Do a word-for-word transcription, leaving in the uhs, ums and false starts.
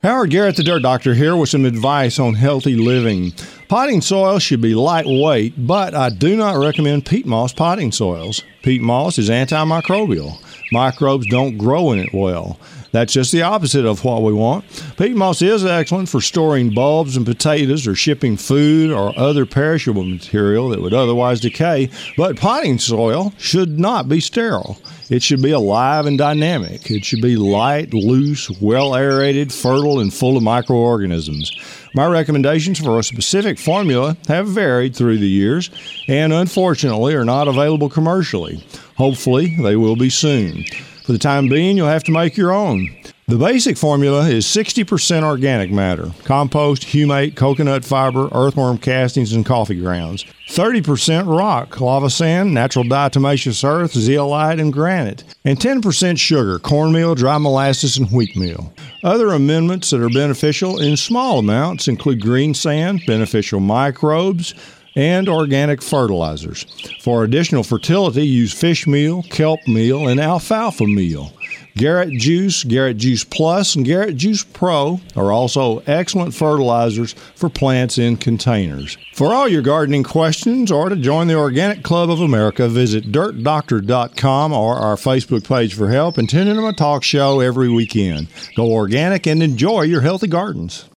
Howard Garrett, the Dirt Doctor, here with some advice on healthy living. Potting soil should be lightweight, but I do not recommend peat moss potting soils. Peat moss is antimicrobial. Microbes don't grow in it well. That's just the opposite of what we want. Peat moss is excellent for storing bulbs and potatoes or shipping food or other perishable material that would otherwise decay, but potting soil should not be sterile. It should be alive and dynamic. It should be light, loose, well-aerated, fertile, and full of microorganisms. My recommendations for a specific formula have varied through the years and unfortunately are not available commercially. Hopefully, they will be soon. For the time being, you'll have to make your own. The basic formula is sixty percent organic matter, compost, humate, coconut fiber, earthworm castings, and coffee grounds. thirty percent rock, lava sand, natural diatomaceous earth, zeolite, and granite. And ten percent sugar, cornmeal, dry molasses, and wheat meal. Other amendments that are beneficial in small amounts include green sand, beneficial microbes, and organic fertilizers. For additional fertility, use fish meal, kelp meal, and alfalfa meal. Garrett Juice, Garrett Juice Plus, and Garrett Juice Pro are also excellent fertilizers for plants in containers. For all your gardening questions or to join the Organic Club of America, visit dirt doctor dot com or our Facebook page for help and tune into my talk show every weekend. Go organic and enjoy your healthy gardens.